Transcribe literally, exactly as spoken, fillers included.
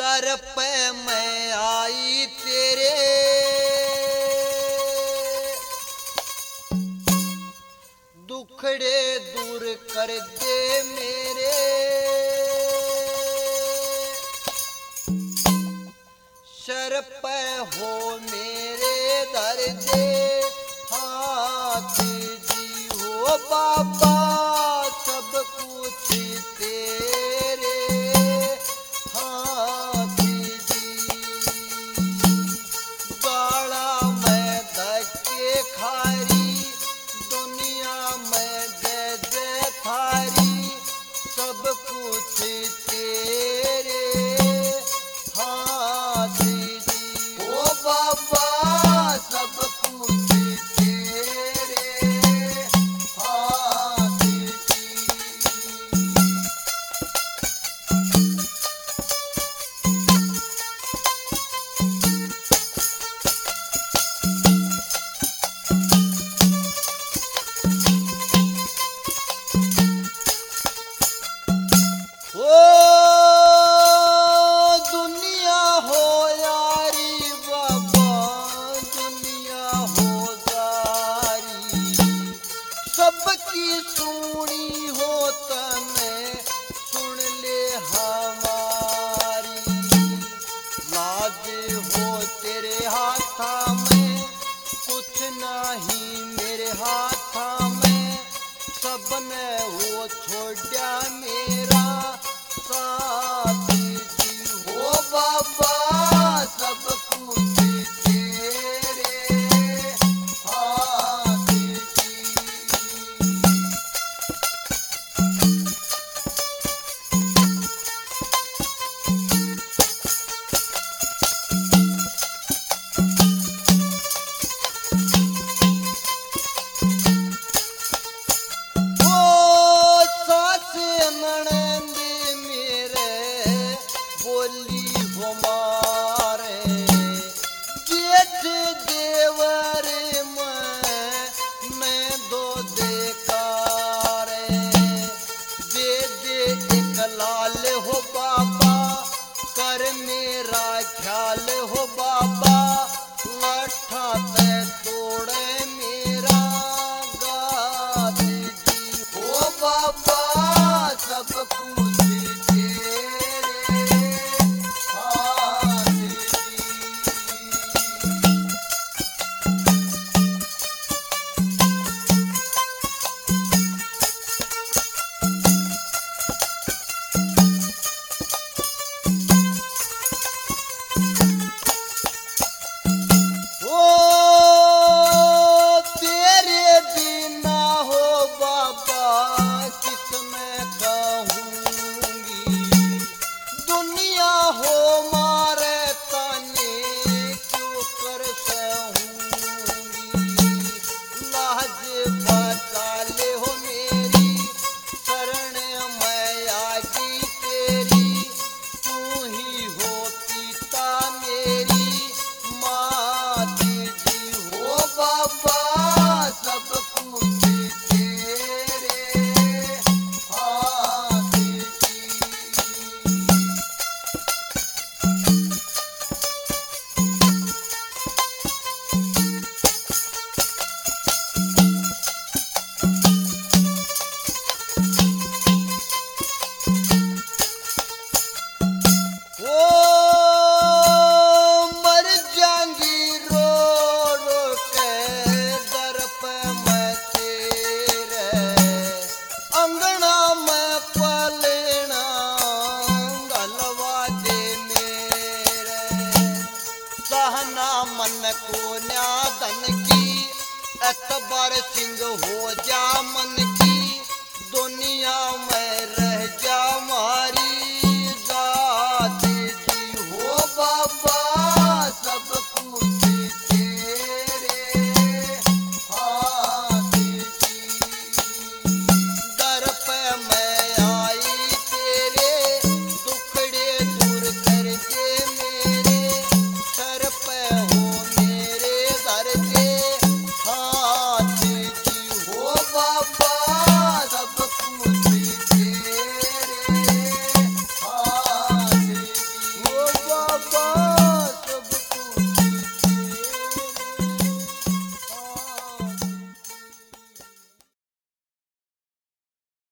दर पे मैं आई तेरे, दुखड़े दूर कर दे मेरे। सर पे हो मेरे दर्दे, हाथ जी हो बाबा सब कुछ तेरे हाथ जी। गाड़ा मैं धक्के खारी, दुनिया में जय जय थारी, सब कुछ तेरे हाथ जी। ओ बाबा सब कुछ तेरे हाथ जी। ओ दुनिया हो यारी बाबा, दुनिया हो सारी, सबकी सुनी हो तने सुन ले हमारी। लाज हो तेरे हाथा में, कुछ नहीं मेरे हाथा में, सबने वो छोड़ा मेरा साथ जी। हो बाबा सब कुछ तेरे हाथ जी। ओ सास ननद मेरे बोली हमारे, जेठ देवर मैं दो देकारे। दे दे एक लाल हो बाबा, कर मेरा ख्याल हो बाबा, लठा ते तोड़े मेरा गाद जी। हो बाबा सब कुछ तेरे हाथ जी। ओ तेरे बिना हो बाबा किसमें कहूँगी, दुनिया हो मारे ताने क्यों कर सहूँगी। लाज बचा ले हो मेरी, शरण मैं आगी तेरी, तू ही हो पिता मेरी मात जी। हो बाबा सब कुछ तेरे हाथ जी। ओ मर जाएंगी रो रो के दर पे मैं तेरे, अंगना में पलना गलवा दे मेरे। सहना मन को न्यादन की, एतबार सिंह हो जा मन